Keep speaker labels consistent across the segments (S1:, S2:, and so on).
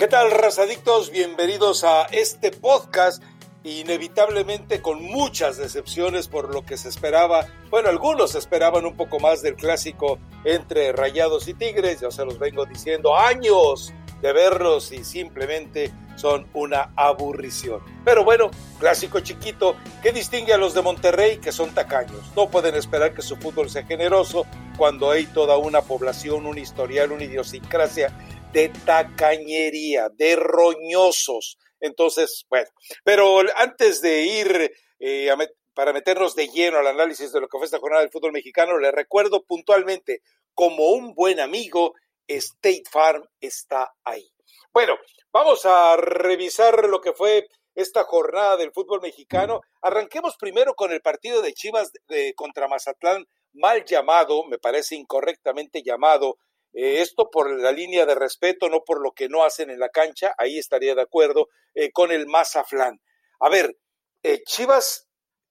S1: ¿Qué tal, razadictos? Bienvenidos a este podcast, inevitablemente con muchas decepciones por lo que se esperaba. Bueno, algunos esperaban un poco más del clásico entre Rayados y Tigres, ya se los vengo diciendo, años de verlos y simplemente son una aburrición. Pero bueno, clásico chiquito que distingue a los de Monterrey, que son tacaños. No pueden esperar que su fútbol sea generoso cuando hay toda una población, un historial, una idiosincrasia de tacañería, de roñosos. Entonces, bueno, pero antes de ir para meternos de lleno al análisis de lo que fue esta jornada del fútbol mexicano, les recuerdo puntualmente, como un buen amigo, State Farm está ahí. Bueno, vamos a revisar lo que fue esta jornada del fútbol mexicano. Arranquemos primero con el partido de Chivas contra Mazatlán, mal llamado, me parece incorrectamente llamado. Esto por la línea de respeto, no por lo que no hacen en la cancha, ahí estaría de acuerdo, con el Mazatlán. A ver, Chivas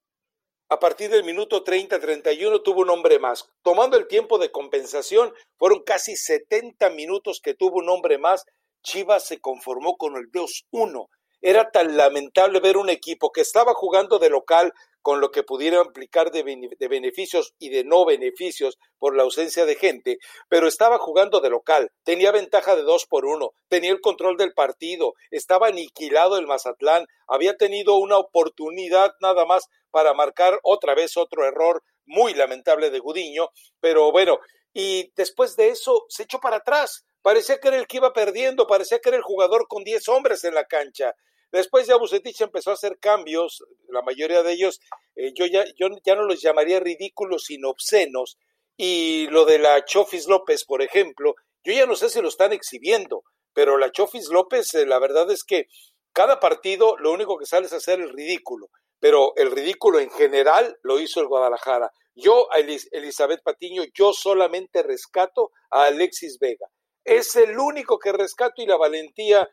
S1: a partir del minuto 30-31 tuvo un hombre más. Tomando el tiempo de compensación, fueron casi 70 minutos que tuvo un hombre más. Chivas se conformó con el 2-1. Era tan lamentable ver un equipo que estaba jugando de local, con lo que pudiera implicar de beneficios y de no beneficios por la ausencia de gente, pero estaba jugando de local, tenía ventaja de 2-1, tenía el control del partido, estaba aniquilado el Mazatlán, había tenido una oportunidad nada más para marcar otra vez otro error muy lamentable de Gudiño, pero bueno, y después de eso se echó para atrás, parecía que era el que iba perdiendo, parecía que era el jugador con 10 hombres en la cancha. Después ya Vucetich empezó a hacer cambios, la mayoría de ellos, yo ya no los llamaría ridículos, sino obscenos, y lo de la Chofis López, por ejemplo, yo ya no sé si lo están exhibiendo, pero la Chofis López, la verdad es que cada partido lo único que sale es hacer el ridículo, pero el ridículo en general lo hizo el Guadalajara. Yo, a Elizabeth Patiño, yo solamente rescato a Alexis Vega. Es el único que rescato, y la valentía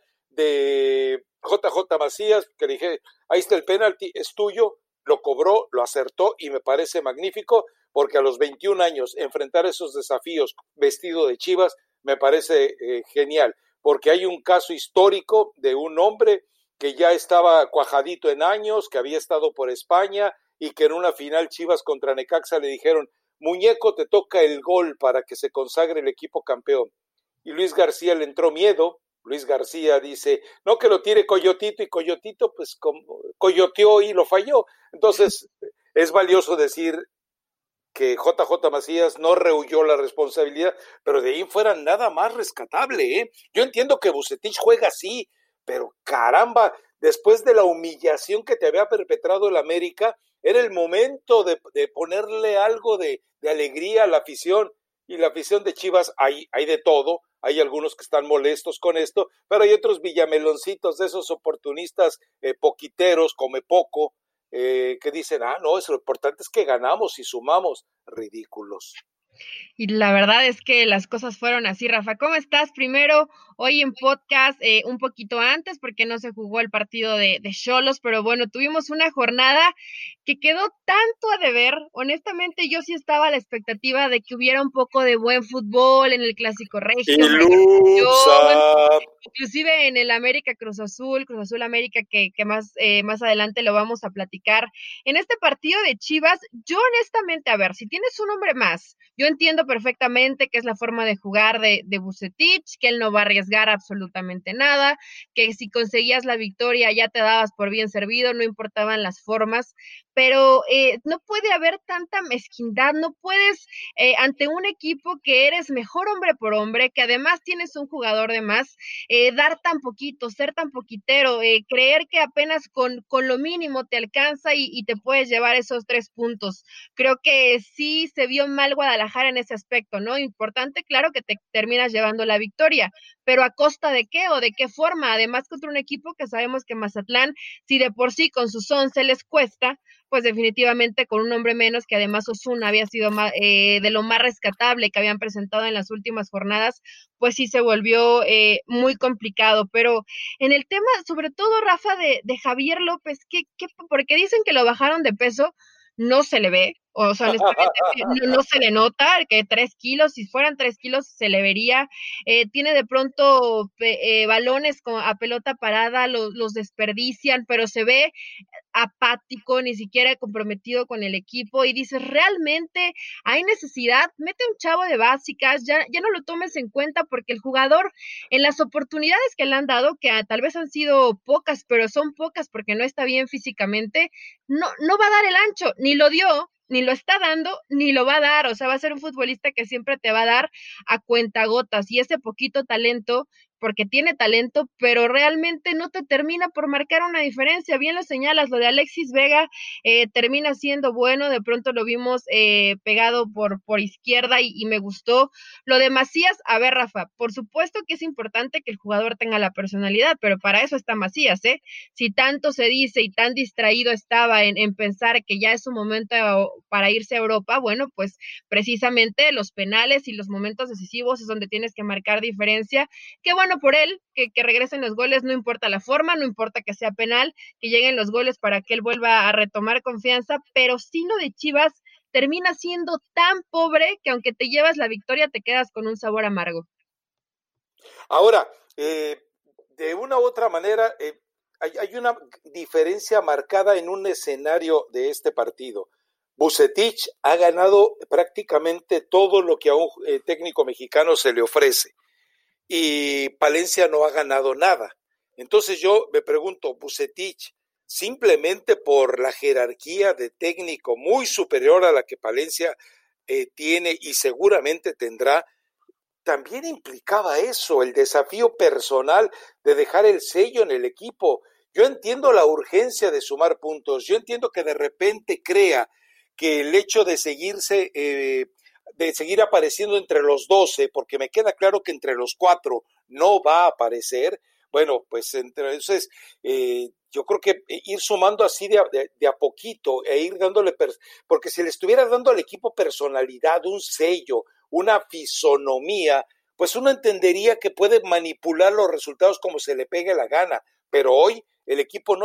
S1: de JJ Macías, que le dije, ahí está el penalti, es tuyo, lo cobró, lo acertó y me parece magnífico, porque a los 21 años enfrentar esos desafíos vestido de Chivas me parece genial, porque hay un caso histórico de un hombre que ya estaba cuajadito en años, que había estado por España y que en una final Chivas contra Necaxa le dijeron, muñeco, te toca el gol para que se consagre el equipo campeón. Y Luis García le entró miedo. Luis García dice, no, que lo tire Coyotito, y Coyotito pues coyoteó y lo falló. Entonces es valioso decir que JJ Macías no rehuyó la responsabilidad, pero de ahí en fuera nada más rescatable, ¿eh? Yo entiendo que Vucetich juega así, pero caramba, después de la humillación que te había perpetrado el América, era el momento de ponerle algo de alegría a la afición, y la afición de Chivas hay de todo. Hay algunos que están molestos con esto, pero hay otros villameloncitos de esos oportunistas poquiteros, come poco, que dicen, no, lo importante es que ganamos y sumamos. Ridículos.
S2: Y la verdad es que las cosas fueron así. Rafa, ¿cómo estás? Primero, hoy en podcast, un poquito antes, porque no se jugó el partido de Xolos, pero bueno, tuvimos una jornada que quedó tanto a deber. Honestamente, yo sí estaba a la expectativa de que hubiera un poco de buen fútbol en el Clásico Regio, inclusive en el América Cruz Azul América, que más adelante lo vamos a platicar. En este partido de Chivas, yo honestamente, a ver, si tienes un hombre más, yo entiendo perfectamente que es la forma de jugar de Vucetich, que él no va a arriesgar absolutamente nada, que si conseguías la victoria ya te dabas por bien servido, no importaban las formas, pero no puede haber tanta mezquindad, no puedes ante un equipo que eres mejor hombre por hombre, que además tienes un jugador de más, dar tan poquito, ser tan poquitero, creer que apenas con lo mínimo te alcanza y te puedes llevar esos 3 puntos. Creo que sí se vio mal Guadalajara en ese aspecto, ¿no? Importante, claro, que te terminas llevando la victoria, pero ¿a costa de qué o de qué forma? Además, contra un equipo que sabemos que Mazatlán, si de por sí con sus 11 les cuesta, pues definitivamente con un hombre menos, que además Osuna había sido de lo más rescatable que habían presentado en las últimas jornadas, pues sí se volvió muy complicado. Pero en el tema, sobre todo, Rafa, de Javier López, porque dicen que lo bajaron de peso, no se le ve. O sea, honestamente, no se le nota que 3 kilos, si fueran 3 kilos, se le vería. Tiene de pronto balones a pelota parada, los desperdician, pero se ve apático, ni siquiera comprometido con el equipo, y dices, ¿realmente hay necesidad? Mete un chavo de básicas, ya no lo tomes en cuenta, porque el jugador, en las oportunidades que le han dado, que tal vez han sido pocas, pero son pocas porque no está bien físicamente, no va a dar el ancho, ni lo dio, ni lo está dando, ni lo va a dar. O sea, va a ser un futbolista que siempre te va a dar a cuentagotas, y ese poquito talento, porque tiene talento, pero realmente no te termina por marcar una diferencia. Bien lo señalas, lo de Alexis Vega termina siendo bueno, de pronto lo vimos pegado por izquierda, y me gustó. Lo de Macías, a ver, Rafa, por supuesto que es importante que el jugador tenga la personalidad, pero para eso está Macías, ¿eh? Si tanto se dice y tan distraído estaba en pensar que ya es su momento para irse a Europa, bueno, pues precisamente los penales y los momentos decisivos es donde tienes que marcar diferencia. Qué bueno por él, que regresen los goles, no importa la forma, no importa que sea penal, que lleguen los goles para que él vuelva a retomar confianza, pero sí lo de Chivas termina siendo tan pobre que aunque te llevas la victoria, te quedas con un sabor amargo.
S1: Ahora, de una u otra manera, hay una diferencia marcada en un escenario de este partido. Vucetich ha ganado prácticamente todo lo que a un técnico mexicano se le ofrece, y Palencia no ha ganado nada. Entonces yo me pregunto, Vucetich, simplemente por la jerarquía de técnico muy superior a la que Palencia tiene y seguramente tendrá, también implicaba eso, el desafío personal de dejar el sello en el equipo. Yo entiendo la urgencia de sumar puntos, yo entiendo que de repente crea que el hecho de seguir apareciendo entre los 12, porque me queda claro que entre los 4 no va a aparecer. Bueno, pues entonces yo creo que ir sumando así de a poquito e ir dándole, porque si le estuviera dando al equipo personalidad, un sello, una fisonomía, pues uno entendería que puede manipular los resultados como se le pegue la gana, pero hoy el equipo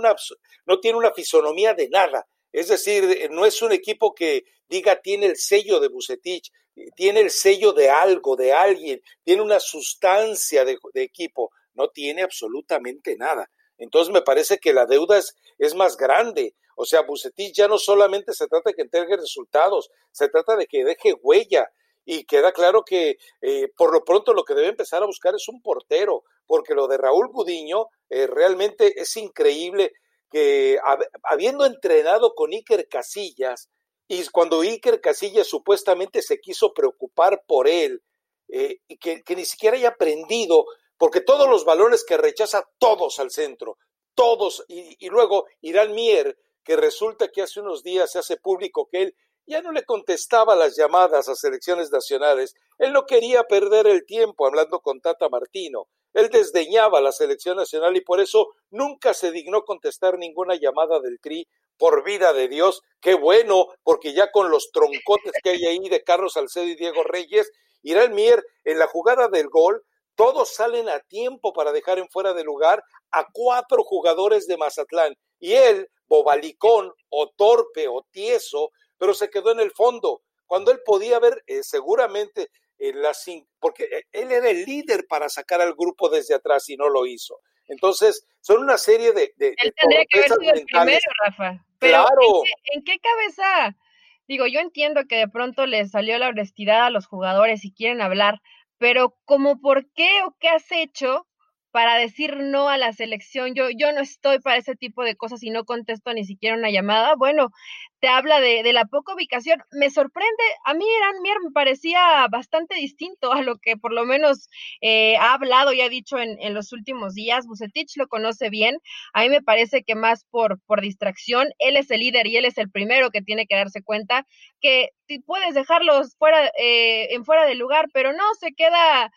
S1: no tiene una fisonomía de nada. Es decir, no es un equipo que diga tiene el sello de Vucetich, tiene el sello de algo, de alguien, tiene una sustancia de equipo, no tiene absolutamente nada. Entonces me parece que la deuda es más grande. O sea, Vucetich ya no solamente se trata de que entregue resultados, se trata de que deje huella. Y queda claro que por lo pronto lo que debe empezar a buscar es un portero, porque lo de Raúl Gudiño realmente es increíble que habiendo entrenado con Iker Casillas, y cuando Iker Casillas supuestamente se quiso preocupar por él, y que ni siquiera haya aprendido, porque todos los balones que rechaza, todos al centro, todos, y luego Irán Mier, que resulta que hace unos días se hace público que él ya no le contestaba las llamadas a selecciones nacionales, él no quería perder el tiempo hablando con Tata Martino, él desdeñaba la selección nacional y por eso nunca se dignó contestar ninguna llamada del Tri. Por vida de Dios, qué bueno, porque ya con los troncotes que hay ahí de Carlos Salcedo y Diego Reyes, Irán Mier en la jugada del gol, todos salen a tiempo para dejar en fuera de lugar a 4 jugadores de Mazatlán, y él, bobalicón o torpe o tieso, pero se quedó en el fondo, cuando él podía haber seguramente porque él era el líder para sacar al grupo desde atrás y no lo hizo. Entonces, son una serie
S2: Él
S1: de
S2: tendría que haber
S1: torpezas
S2: sido el
S1: mentales.
S2: primero, Rafa. Pero
S1: Claro,
S2: en qué cabeza? Digo, yo entiendo que de pronto les salió la honestidad a los jugadores y quieren hablar, pero ¿como por qué o qué has hecho para decir no a la selección? Yo no estoy para ese tipo de cosas y no contesto ni siquiera una llamada. Bueno, te habla de la poca ubicación. Me sorprende, a mí Eran Mier me parecía bastante distinto a lo que por lo menos ha hablado y ha dicho en los últimos días. Vucetich lo conoce bien, a mí me parece que más por distracción. Él es el líder y él es el primero que tiene que darse cuenta que puedes dejarlos en fuera de lugar, pero no, se queda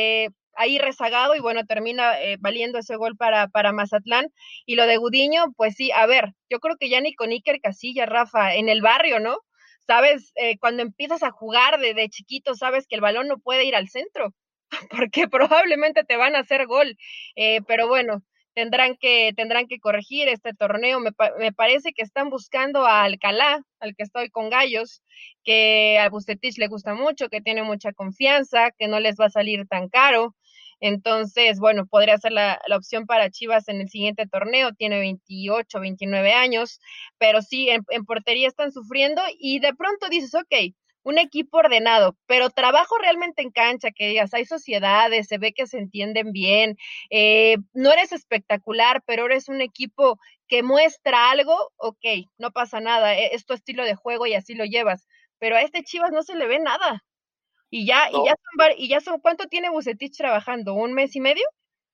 S2: ahí rezagado y bueno, termina valiendo ese gol para Mazatlán. Y lo de Gudiño, pues sí, a ver, yo creo que ya ni con Iker Casillas, Rafa, en el barrio, ¿no? Sabes, cuando empiezas a jugar de chiquito, sabes que el balón no puede ir al centro, porque probablemente te van a hacer gol. Pero bueno, tendrán que corregir este torneo. Me parece que están buscando a Alcalá, al que estoy con Gallos, que a Vucetich le gusta mucho, que tiene mucha confianza, que no les va a salir tan caro. Entonces, bueno, podría ser la opción para Chivas en el siguiente torneo. Tiene 28, 29 años, pero sí, en portería están sufriendo y de pronto dices, ok, un equipo ordenado, pero trabajo realmente en cancha, que digas, hay sociedades, se ve que se entienden bien, no eres espectacular, pero eres un equipo que muestra algo, ok, no pasa nada, es tu estilo de juego y así lo llevas, pero a este Chivas no se le ve nada.
S1: No,
S2: Y ya son, ¿cuánto tiene Vucetich trabajando? ¿Un mes y medio?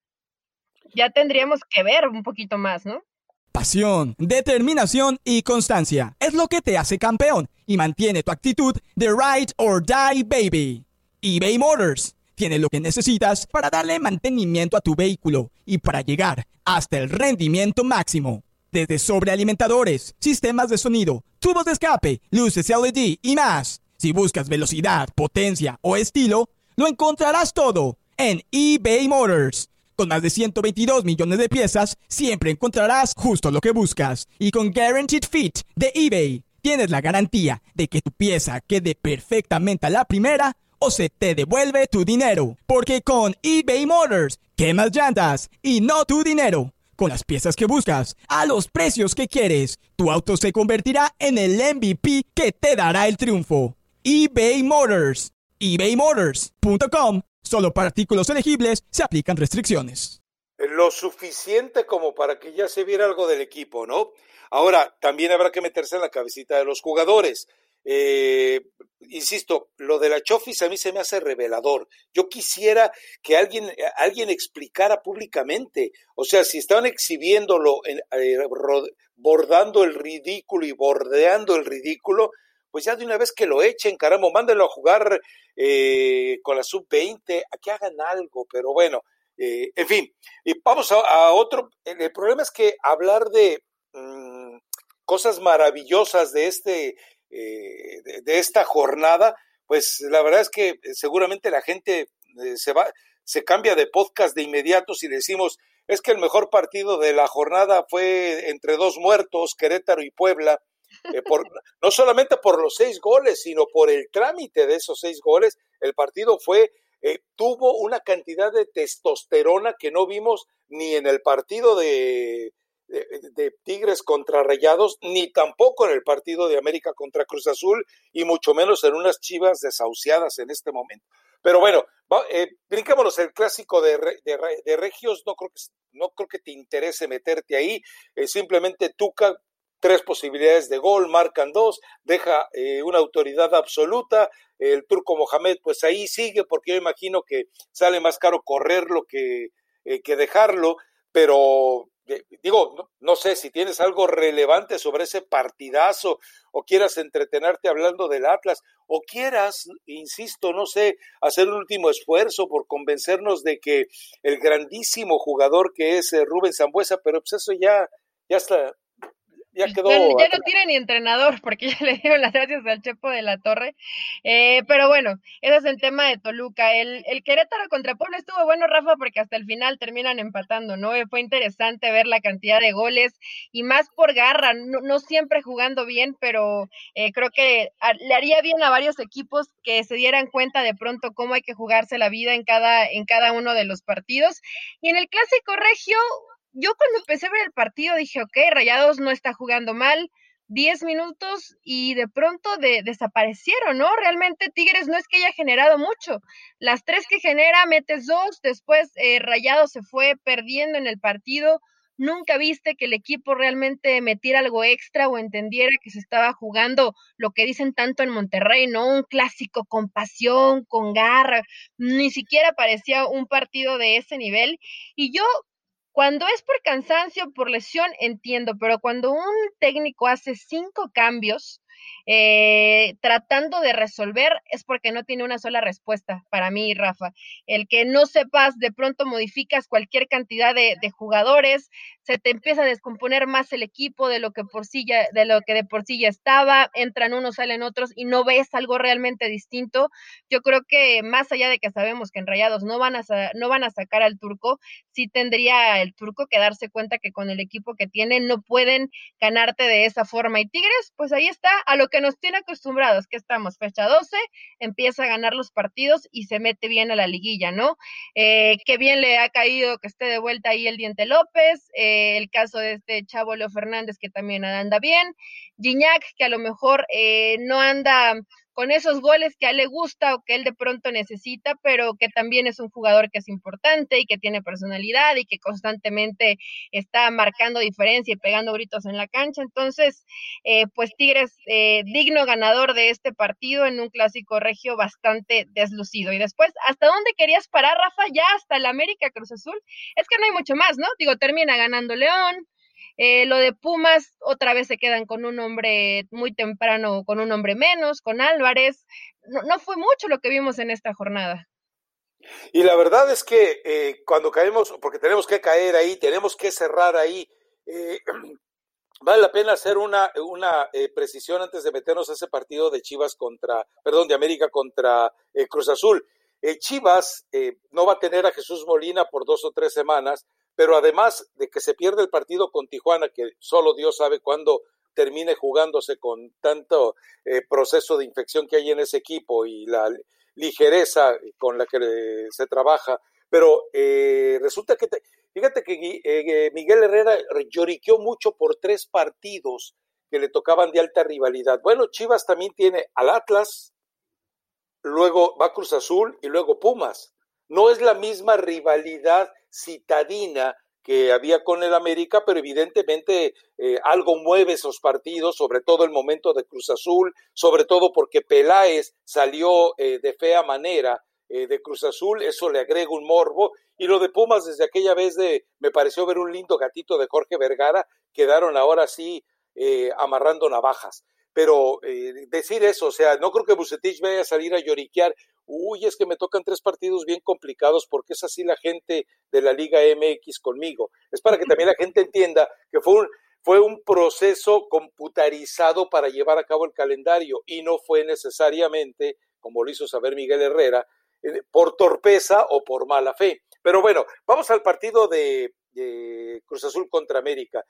S2: Ya tendríamos que ver un poquito más, ¿no?
S3: Pasión, determinación y constancia es lo que te hace campeón y mantiene tu actitud de ride or die, baby. eBay Motors tiene lo que necesitas para darle mantenimiento a tu vehículo y para llegar hasta el rendimiento máximo. Desde sobrealimentadores, sistemas de sonido, tubos de escape, luces LED y más. Si buscas velocidad, potencia o estilo, lo encontrarás todo en eBay Motors. Con más de 122 millones de piezas, siempre encontrarás justo lo que buscas. Y con Guaranteed Fit de eBay, tienes la garantía de que tu pieza quede perfectamente a la primera o se te devuelve tu dinero. Porque con eBay Motors, quemas llantas y no tu dinero. Con las piezas que buscas, a los precios que quieres, tu auto se convertirá en el MVP que te dará el triunfo. eBay Motors. ebaymotors.com. Solo para artículos elegibles se aplican restricciones.
S1: Lo suficiente como para que ya se viera algo del equipo, ¿no? Ahora, también habrá que meterse en la cabecita de los jugadores. Insisto, lo de la Chofis a mí se me hace revelador. Yo quisiera que alguien explicara públicamente, o sea, si estaban exhibiéndolo, bordando el ridículo y bordeando el ridículo, pues ya de una vez que lo echen, caramba, mándenlo a jugar con la sub-20, a que hagan algo, pero bueno, en fin, y vamos a otro. El problema es que hablar de cosas maravillosas de de esta jornada, pues la verdad es que seguramente la gente se cambia de podcast de inmediato si decimos es que el mejor partido de la jornada fue entre dos muertos, Querétaro y Puebla, no solamente por los 6 goles, sino por el trámite de esos 6 goles. El partido tuvo una cantidad de testosterona que no vimos ni en el partido de Tigres contra Rayados, ni tampoco en el partido de América contra Cruz Azul, y mucho menos en unas Chivas desahuciadas en este momento. Pero bueno, brinquémonos el clásico de Regios. No creo que te interese meterte ahí. Simplemente Tuca, 3 posibilidades de gol, marcan 2, deja una autoridad absoluta. El Turco Mohamed pues ahí sigue, porque yo imagino que sale más caro correrlo que dejarlo, pero digo, no sé si tienes algo relevante sobre ese partidazo, o quieras entretenerte hablando del Atlas, o quieras, insisto, no sé, hacer un último esfuerzo por convencernos de que el grandísimo jugador que es Rubén Sambuesa, pero pues eso ya está, ya quedó.
S2: Ya no tiene ni entrenador, porque ya le dieron las gracias al Chepo de la Torre. Pero bueno, ese es el tema de Toluca. El Querétaro contra Puebla estuvo bueno, Rafa, porque hasta el final terminan empatando, ¿no? Fue interesante ver la cantidad de goles y más por garra, no siempre jugando bien, pero creo que le haría bien a varios equipos que se dieran cuenta de pronto cómo hay que jugarse la vida en cada uno de los partidos. Y en el Clásico Regio, yo cuando empecé a ver el partido dije, ok, Rayados no está jugando mal, 10 minutos y de pronto desaparecieron, ¿no? Realmente Tigres no es que haya generado mucho. Las 3 que genera, metes 2, después Rayados se fue perdiendo en el partido. Nunca viste que el equipo realmente metiera algo extra o entendiera que se estaba jugando lo que dicen tanto en Monterrey, ¿no? Un clásico con pasión, con garra. Ni siquiera parecía un partido de ese nivel. Y yo, cuando es por cansancio, por lesión, entiendo, pero cuando un técnico hace 5 cambios tratando de resolver, es porque no tiene una sola respuesta para mí, Rafa. El que no sepas, de pronto modificas cualquier cantidad de jugadores, se te empieza a descomponer más el equipo de lo que de por sí ya estaba, entran unos, salen otros y no ves algo realmente distinto. Yo creo que más allá de que sabemos que en Rayados no van a sacar al Turco, sí tendría el Turco que darse cuenta que con el equipo que tiene no pueden ganarte de esa forma. Y Tigres, pues ahí está, a lo que nos tiene acostumbrados, que estamos fecha 12, empieza a ganar los partidos y se mete bien a la liguilla, ¿no? Qué bien le ha caído que esté de vuelta ahí el Diente López, el caso de este chavo Leo Fernández que también anda bien, Gignac que a lo mejor no anda con esos goles que a él le gusta o que él de pronto necesita, pero que también es un jugador que es importante y que tiene personalidad y que constantemente está marcando diferencia y pegando gritos en la cancha. Entonces, pues Tigres, digno ganador de este partido en un clásico regio bastante deslucido. Y después, ¿hasta dónde querías parar, Rafa? Ya hasta el América Cruz Azul. Es que no hay mucho más, ¿no? Digo, termina ganando León. Lo de Pumas, otra vez se quedan con un hombre muy temprano, con un hombre menos, con Álvarez. No fue mucho lo que vimos en esta jornada.
S1: Y la verdad es que cuando caemos, porque tenemos que caer ahí, tenemos que cerrar ahí, vale la pena hacer una precisión antes de meternos a ese partido de de América contra Cruz Azul. Chivas no va a tener a Jesús Molina por 2 o 3 semanas, pero además de que se pierde el partido con Tijuana, que solo Dios sabe cuándo termine jugándose con tanto proceso de infección que hay en ese equipo y la ligereza con la que se trabaja, pero resulta que fíjate que Miguel Herrera lloriqueó mucho por 3 partidos que le tocaban de alta rivalidad. Bueno, Chivas también tiene al Atlas, luego va Cruz Azul y luego Pumas. No es la misma rivalidad citadina que había con el América, pero evidentemente algo mueve esos partidos, sobre todo el momento de Cruz Azul, sobre todo porque Peláez salió de fea manera de Cruz Azul, eso le agrega un morbo, y lo de Pumas desde aquella vez me pareció ver un lindo gatito de Jorge Vergara, quedaron ahora sí amarrando navajas. Pero decir eso, o sea, no creo que Vucetich vaya a salir a lloriquear, uy, es que me tocan 3 partidos bien complicados porque es así la gente de la Liga MX conmigo. Es para que también la gente entienda que fue un proceso computarizado para llevar a cabo el calendario y no fue necesariamente, como lo hizo saber Miguel Herrera, por torpeza o por mala fe. Pero bueno, vamos al partido de Cruz Azul contra América.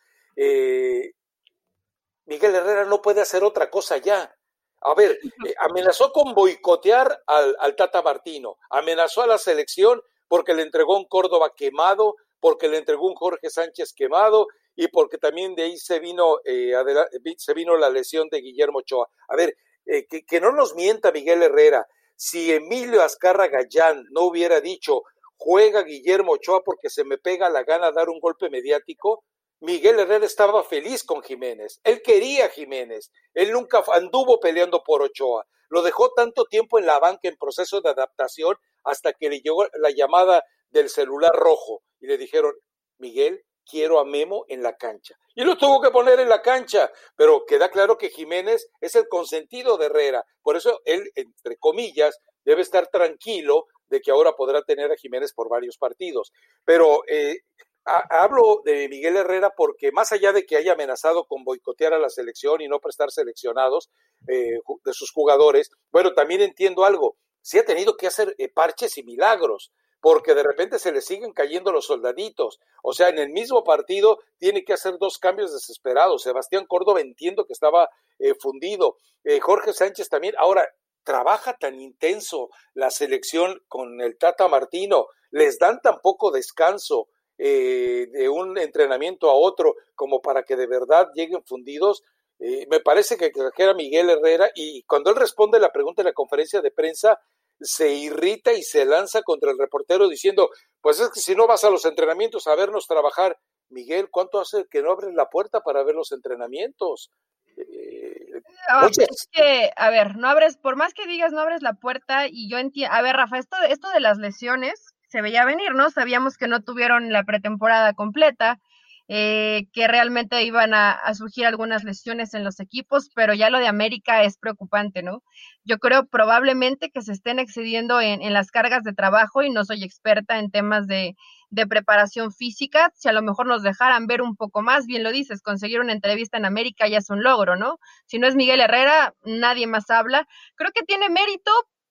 S1: Miguel Herrera no puede hacer otra cosa ya. A ver, amenazó con boicotear al Tata Martino, amenazó a la selección porque le entregó un Córdoba quemado, porque le entregó un Jorge Sánchez quemado y porque también de ahí se vino la lesión de Guillermo Ochoa. A ver, que no nos mienta Miguel Herrera. Si Emilio Azcarra Gallán no hubiera dicho juega Guillermo Ochoa porque se me pega la gana dar un golpe mediático, Miguel Herrera estaba feliz con Jiménez, él quería a Jiménez, él nunca anduvo peleando por Ochoa, lo dejó tanto tiempo en la banca en proceso de adaptación hasta que le llegó la llamada del celular rojo y le dijeron, Miguel, quiero a Memo en la cancha. Y lo tuvo que poner en la cancha, pero queda claro que Jiménez es el consentido de Herrera, por eso él, entre comillas, debe estar tranquilo de que ahora podrá tener a Jiménez por varios partidos, pero hablo de Miguel Herrera porque más allá de que haya amenazado con boicotear a la selección y no prestar seleccionados de sus jugadores, bueno, también entiendo algo, sí ha tenido que hacer parches y milagros, porque de repente se le siguen cayendo los soldaditos, o sea, en el mismo partido tiene que hacer 2 cambios desesperados, Sebastián Córdoba entiendo que estaba fundido, Jorge Sánchez también, ahora trabaja tan intenso la selección con el Tata Martino, les dan tan poco descanso, de un entrenamiento a otro como para que de verdad lleguen fundidos, me parece que exagera Miguel Herrera y cuando él responde la pregunta en la conferencia de prensa se irrita y se lanza contra el reportero diciendo, pues es que si no vas a los entrenamientos a vernos trabajar, Miguel, ¿cuánto hace que no abres la puerta para ver los entrenamientos?
S2: Es que, a ver, no abres, por más que digas no abres la puerta y yo entiendo, a ver, Rafa, esto de las lesiones se veía venir, ¿no? Sabíamos que no tuvieron la pretemporada completa, que realmente iban a surgir algunas lesiones en los equipos, pero ya lo de América es preocupante, ¿no? Yo creo probablemente que se estén excediendo en las cargas de trabajo y no soy experta en temas de preparación física. Si a lo mejor nos dejaran ver un poco más, bien lo dices, conseguir una entrevista en América ya es un logro, ¿no? Si no es Miguel Herrera, nadie más habla. Creo que tiene mérito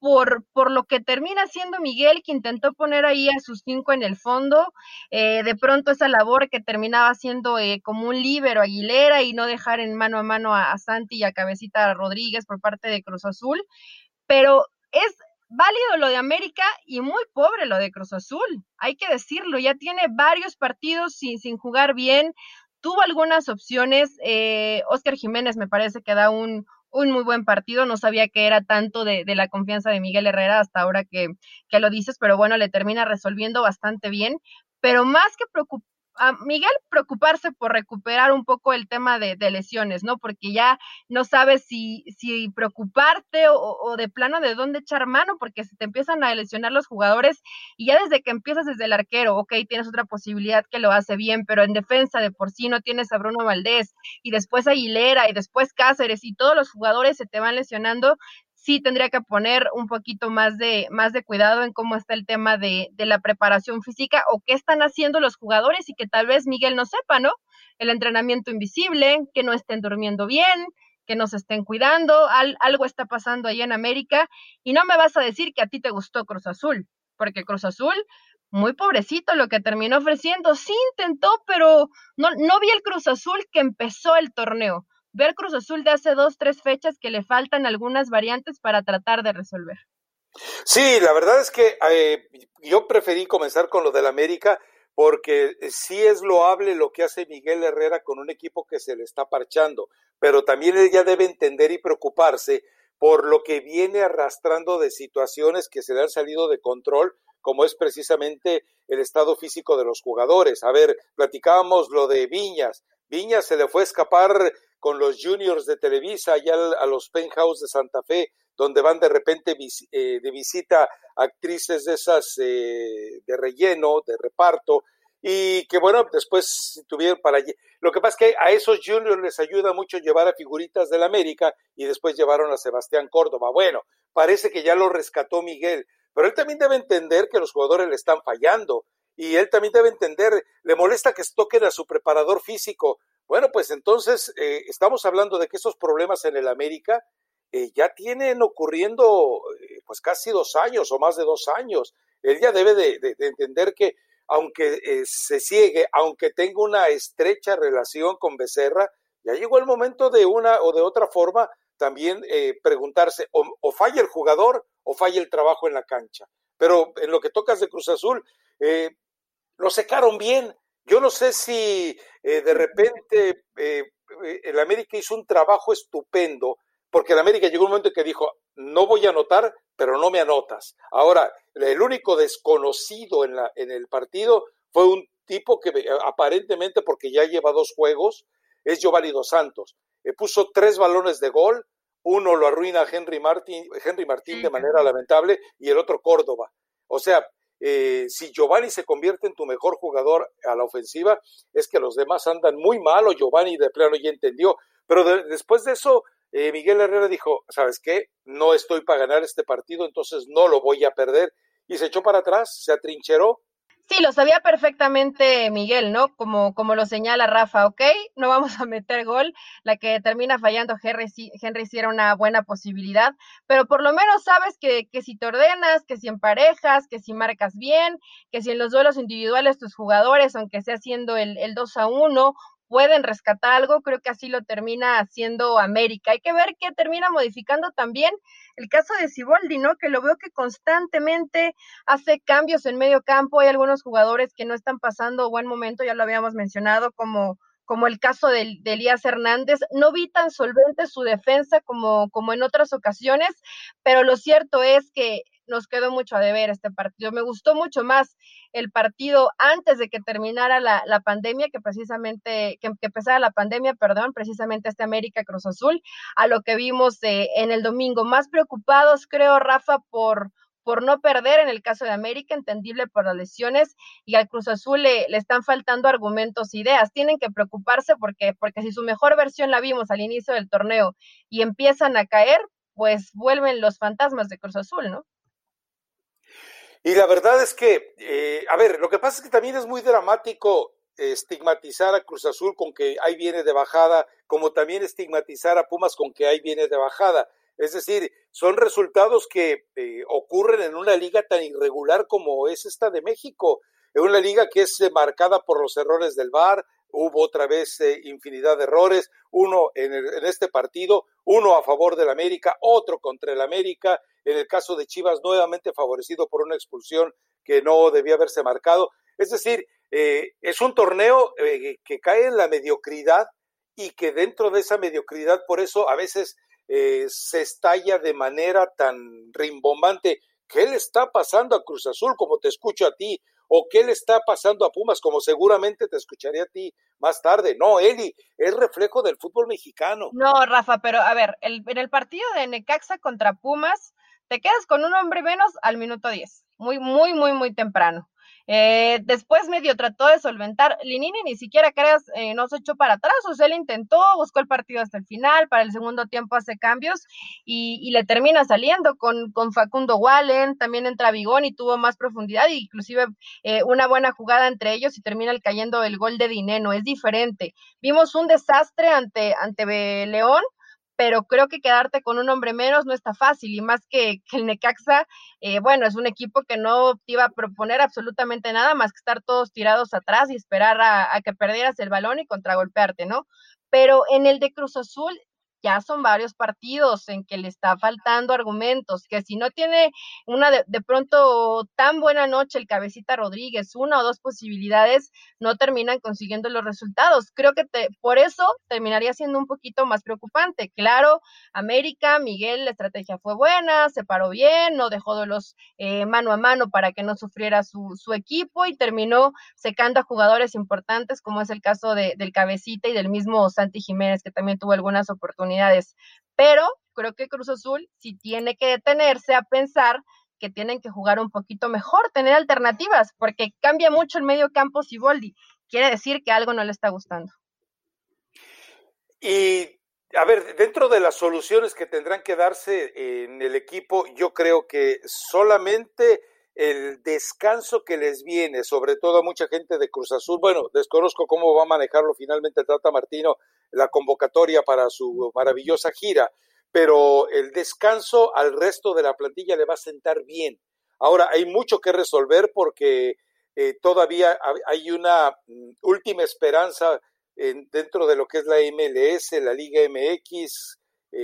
S2: por lo que termina siendo Miguel, que intentó poner ahí a sus 5 en el fondo, de pronto esa labor que terminaba siendo como un líbero Aguilera y no dejar en mano a mano a Santi y a Cabecita Rodríguez por parte de Cruz Azul, pero es válido lo de América y muy pobre lo de Cruz Azul, hay que decirlo, ya tiene varios partidos sin jugar bien, tuvo algunas opciones, Óscar Jiménez me parece que da un muy buen partido, no sabía que era tanto de la confianza de Miguel Herrera hasta ahora que lo dices, pero bueno, le termina resolviendo bastante bien, pero más que a Miguel preocuparse por recuperar un poco el tema de lesiones, ¿no? Porque ya no sabes si preocuparte o de plano de dónde echar mano, porque se te empiezan a lesionar los jugadores y ya desde que empiezas desde el arquero, ok, tienes otra posibilidad que lo hace bien, pero en defensa de por sí no tienes a Bruno Valdés y después Aguilera y después Cáceres y todos los jugadores se te van lesionando, sí tendría que poner un poquito más de cuidado en cómo está el tema de la preparación física o qué están haciendo los jugadores y que tal vez Miguel no sepa, ¿no? El entrenamiento invisible, que no estén durmiendo bien, que no se estén cuidando, algo está pasando ahí en América y no me vas a decir que a ti te gustó Cruz Azul, porque Cruz Azul, muy pobrecito lo que terminó ofreciendo, sí intentó, pero no vi el Cruz Azul que empezó el torneo, ver Cruz Azul de hace 2, 3 fechas que le faltan algunas variantes para tratar de resolver.
S1: Sí, la verdad es que yo preferí comenzar con lo del América porque sí es loable lo que hace Miguel Herrera con un equipo que se le está parchando, pero también ella debe entender y preocuparse por lo que viene arrastrando de situaciones que se le han salido de control, como es precisamente el estado físico de los jugadores. A ver, platicábamos lo de Viñas. Viñas se le fue a escapar con los juniors de Televisa allá a los Penthouse de Santa Fe, donde van de repente de visita actrices de esas de relleno, de reparto, y que bueno, después tuvieron para allí. Lo que pasa es que a esos juniors les ayuda mucho llevar a figuritas del América y después llevaron a Sebastián Córdoba. Bueno, parece que ya lo rescató Miguel, pero él también debe entender que los jugadores le están fallando y él también debe entender, le molesta que toquen a su preparador físico. Bueno, pues entonces estamos hablando de que esos problemas en el América ya tienen ocurriendo pues casi 2 años o más de 2 años. Él ya debe de entender que aunque se ciegue, aunque tenga una estrecha relación con Becerra, ya llegó el momento de una o de otra forma también preguntarse o falla el jugador o falla el trabajo en la cancha. Pero en lo que tocas de Cruz Azul, lo secaron bien. Yo no sé si de repente el América hizo un trabajo estupendo, porque el América llegó un momento en que dijo, no voy a anotar, pero no me anotas. Ahora, el único desconocido en el partido fue un tipo que aparentemente, porque ya lleva 2 juegos, es Giovanni Dos Santos. Puso 3 balones de gol, uno lo arruina Henry Martín de manera lamentable y el otro Córdoba. O sea, si Giovanni se convierte en tu mejor jugador a la ofensiva, es que los demás andan muy mal o Giovanni de plano ya entendió. Pero después de eso, Miguel Herrera dijo, ¿sabes qué? No estoy para ganar este partido, entonces no lo voy a perder. Y se echó para atrás, se atrincheró.
S2: Sí, lo sabía perfectamente Miguel, ¿no? Como lo señala Rafa, ok, no vamos a meter gol, la que termina fallando Henry sí era una buena posibilidad, pero por lo menos sabes que si te ordenas, que si emparejas, que si marcas bien, que si en los duelos individuales tus jugadores, aunque sea haciendo el 2-1, pueden rescatar algo, creo que así lo termina haciendo América. Hay que ver qué termina modificando también el caso de Siboldi, ¿no? Que lo veo que constantemente hace cambios en medio campo, hay algunos jugadores que no están pasando buen momento, ya lo habíamos mencionado, como el caso de Elías Hernández, no vi tan solvente su defensa como en otras ocasiones, pero lo cierto es que nos quedó mucho a deber este partido. Me gustó mucho más el partido antes de que terminara la pandemia, que precisamente, que empezara la pandemia, perdón, precisamente este América Cruz Azul, a lo que vimos en el domingo. Más preocupados, creo, Rafa, por no perder en el caso de América, entendible por las lesiones, y al Cruz Azul le están faltando argumentos, ideas. Tienen que preocuparse porque si su mejor versión la vimos al inicio del torneo y empiezan a caer, pues vuelven los fantasmas de Cruz Azul, ¿no?
S1: Y la verdad es que, a ver, lo que pasa es que también es muy dramático estigmatizar a Cruz Azul con que ahí viene de bajada, como también estigmatizar a Pumas con que ahí viene de bajada. Es decir, son resultados que ocurren en una liga tan irregular como es esta de México, en una liga que es marcada por los errores del VAR. Hubo otra vez infinidad de errores, uno en este partido, uno a favor del América, otro contra el América, en el caso de Chivas nuevamente favorecido por una expulsión que no debía haberse marcado. Es decir, es un torneo que cae en la mediocridad y que dentro de esa mediocridad, por eso a veces se estalla de manera tan rimbombante. ¿Qué le está pasando a Cruz Azul, como te escucho a ti? ¿O qué le está pasando a Pumas, como seguramente te escucharé a ti más tarde? No, Eli, es reflejo del fútbol mexicano.
S2: No, Rafa, pero a ver, en el partido de Necaxa contra Pumas, te quedas con un hombre menos al minuto 10, muy temprano. Después medio trató de solventar, Lilini ni siquiera creas, no se echó para atrás, o sea, él intentó, buscó el partido hasta el final, para el segundo tiempo hace cambios y le termina saliendo con Facundo Wallen, también entra Vigón y tuvo más profundidad, inclusive una buena jugada entre ellos y termina cayendo el gol de Dineno. Es diferente. Vimos un desastre ante León, pero creo que quedarte con un hombre menos no está fácil, y más que el Necaxa, bueno, es un equipo que no te iba a proponer absolutamente nada más que estar todos tirados atrás y esperar a que perdieras el balón y contragolpearte, ¿no? Pero en el de Cruz Azul ya son varios partidos en que le está faltando argumentos, que si no tiene una de pronto tan buena noche el Cabecita Rodríguez, una o dos posibilidades, no terminan consiguiendo los resultados. Creo que por eso terminaría siendo un poquito más preocupante. Claro, América, Miguel, la estrategia fue buena, se paró bien, no dejó de los mano a mano para que no sufriera su equipo y terminó secando a jugadores importantes, como es el caso del Cabecita y del mismo Santi Jiménez, que también tuvo algunas oportunidades. Pero creo que Cruz Azul sí tiene que detenerse a pensar que tienen que jugar un poquito mejor, tener alternativas, porque cambia mucho el medio campo Siboldi. Quiere decir que algo no le está gustando.
S1: Y, a ver, dentro de las soluciones que tendrán que darse en el equipo, yo creo que solamente el descanso que les viene, sobre todo a mucha gente de Cruz Azul, bueno, desconozco cómo va a manejarlo finalmente Tata Martino, la convocatoria para su maravillosa gira, pero el descanso al resto de la plantilla le va a sentar bien. Ahora, hay mucho que resolver porque todavía hay una última esperanza dentro de lo que es la MLS, la Liga MX,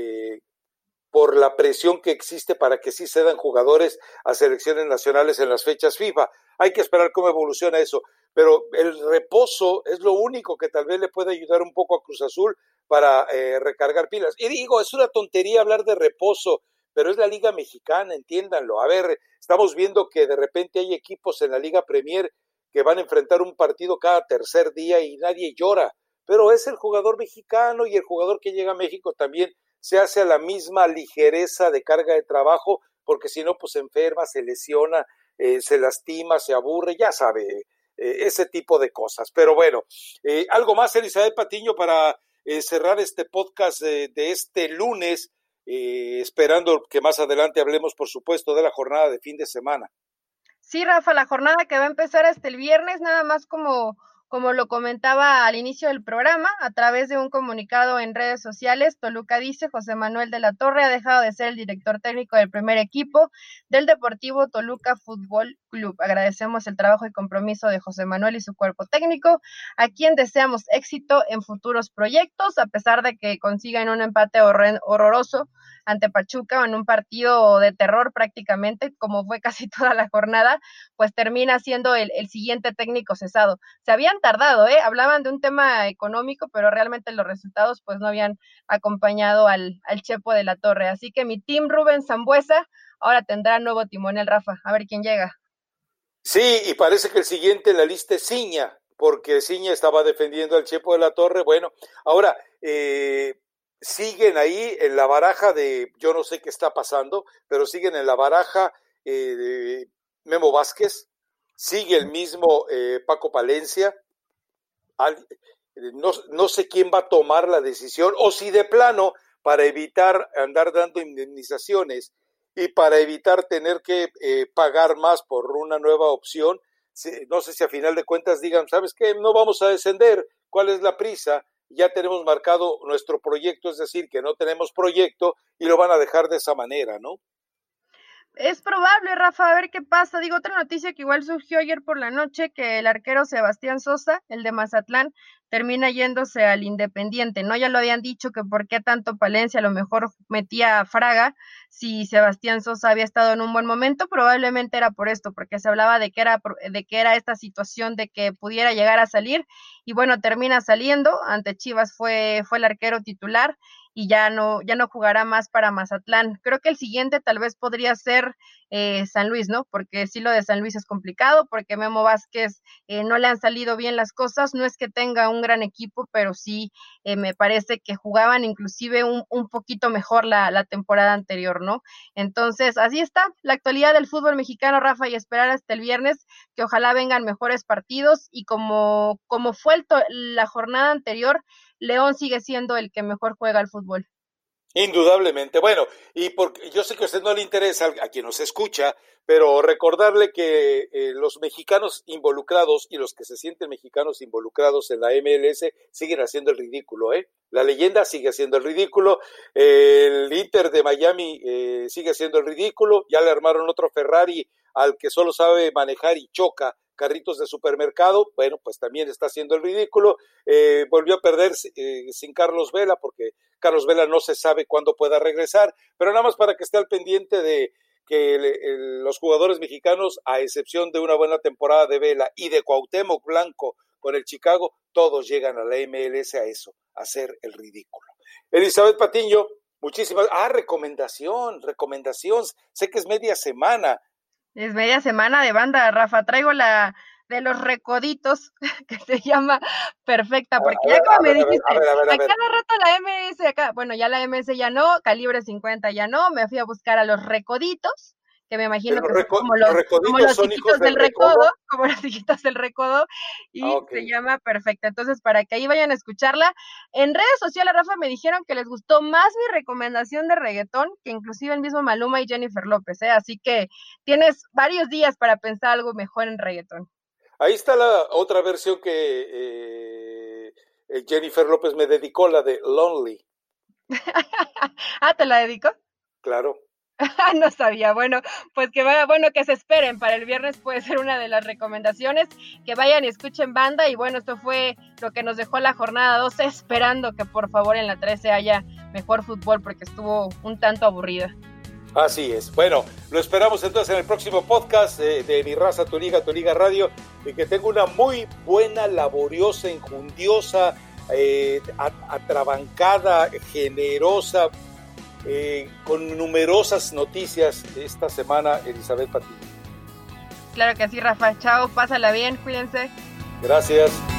S1: por la presión que existe para que sí cedan jugadores a selecciones nacionales en las fechas FIFA. Hay que esperar cómo evoluciona eso, pero el reposo es lo único que tal vez le puede ayudar un poco a Cruz Azul para recargar pilas. Y digo, es una tontería hablar de reposo, pero es la Liga Mexicana, entiéndanlo. A ver, estamos viendo que de repente hay equipos en la Liga Premier que van a enfrentar un partido cada tercer día y nadie llora, pero es el jugador mexicano y el jugador que llega a México también se hace a la misma ligereza de carga de trabajo, porque si no, pues se enferma, se lesiona, se lastima, se aburre, ya sabe, ese tipo de cosas. Pero bueno, algo más, Elizabeth Patiño, para cerrar este podcast de este lunes, esperando que más adelante hablemos, por supuesto, de la jornada de fin de semana.
S2: Sí, Rafa, la jornada que va a empezar hasta el viernes, nada más como lo comentaba al inicio del programa, a través de un comunicado en redes sociales, Toluca dice: José Manuel de la Torre ha dejado de ser el director técnico del primer equipo del Deportivo Toluca Fútbol Club. Agradecemos el trabajo y compromiso de José Manuel y su cuerpo técnico, a quien deseamos éxito en futuros proyectos, a pesar de que consigan un empate horroroso ante Pachuca en un partido de terror prácticamente, como fue casi toda la jornada, pues termina siendo el siguiente técnico cesado. Se habían tardado, hablaban de un tema económico, pero realmente los resultados pues no habían acompañado al Chepo de la Torre. Así que mi team Rubén Sambuesa ahora tendrá nuevo timonel, Rafa, a ver quién llega.
S1: Sí, y parece que el siguiente en la lista es Ciña, porque Ciña estaba defendiendo al Chepo de la Torre. Bueno, ahora siguen ahí en la baraja de, yo no sé qué está pasando, pero siguen en la baraja Memo Vázquez, sigue el mismo Paco Palencia. No sé quién va a tomar la decisión, o si de plano, para evitar andar dando indemnizaciones y para evitar tener que pagar más por una nueva opción, no sé si a final de cuentas digan, ¿sabes qué? No vamos a descender, ¿cuál es la prisa? Ya tenemos marcado nuestro proyecto, es decir, que no tenemos proyecto y lo van a dejar de esa manera, ¿no?
S2: Es probable, Rafa, a ver qué pasa. Digo, otra noticia que igual surgió ayer por la noche, que el arquero Sebastián Sosa, el de Mazatlán, termina yéndose al Independiente, ¿no? Ya lo habían dicho que por qué tanto Palencia a lo mejor metía a Fraga si Sebastián Sosa había estado en un buen momento, probablemente era por esto, porque se hablaba de que era esta situación de que pudiera llegar a salir, y bueno, termina saliendo, ante Chivas fue el arquero titular, y ya no jugará más para Mazatlán. Creo que el siguiente tal vez podría ser San Luis, ¿no? Porque sí, lo de San Luis es complicado, porque Memo Vázquez no le han salido bien las cosas, no es que tenga un gran equipo, pero sí me parece que jugaban inclusive un poquito mejor la temporada anterior, ¿no? Entonces, así está la actualidad del fútbol mexicano, Rafa, y esperar hasta el viernes que ojalá vengan mejores partidos, y como fue la jornada anterior, León sigue siendo el que mejor juega al fútbol.
S1: Indudablemente. Bueno, y porque yo sé que a usted no le interesa, a quien nos escucha, pero recordarle que los mexicanos involucrados y los que se sienten mexicanos involucrados en la MLS siguen haciendo el ridículo, ¿eh? La leyenda sigue haciendo el ridículo, el Inter de Miami sigue haciendo el ridículo, ya le armaron otro Ferrari al que solo sabe manejar y choca carritos de supermercado, bueno, pues también está haciendo el ridículo, volvió a perder sin Carlos Vela, porque Carlos Vela no se sabe cuándo pueda regresar, pero nada más para que esté al pendiente de que los jugadores mexicanos, a excepción de una buena temporada de Vela y de Cuauhtémoc Blanco con el Chicago, todos llegan a la MLS a eso, a hacer el ridículo. Elizabeth Patiño, muchísimas, recomendación, sé que es media semana.
S2: Es media semana de banda, Rafa, traigo la de los recoditos, que se llama perfecta, porque ya como me dijiste, a cada rato la MS, acá, bueno, ya la MS ya no, Calibre 50 ya no, me fui a buscar a los recoditos, que me imagino que son como los hijitos del recodo, como los hijitos del recodo, y se llama perfecta. Entonces, para que ahí vayan a escucharla. En redes sociales, Rafa, me dijeron que les gustó más mi recomendación de reggaetón que inclusive el mismo Maluma y Jennifer López, así que tienes varios días para pensar algo mejor en reggaetón.
S1: Ahí está la otra versión que Jennifer López me dedicó, la de Lonely.
S2: ¿Te la dedicó?
S1: Claro.
S2: No sabía. Bueno, pues que se esperen para el viernes, puede ser una de las recomendaciones, que vayan y escuchen banda. Y bueno, esto fue lo que nos dejó la jornada 12, esperando que por favor en la 13 haya mejor fútbol, porque estuvo un tanto aburrida.
S1: Así es. Bueno, lo esperamos entonces en el próximo podcast de Mi Raza, Tu Liga Radio, y que tenga una muy buena, laboriosa, enjundiosa, atrabancada, generosa, con numerosas noticias esta semana, Elizabeth Patiño.
S2: Claro que sí, Rafa. Chao, pásala bien, cuídense.
S1: Gracias.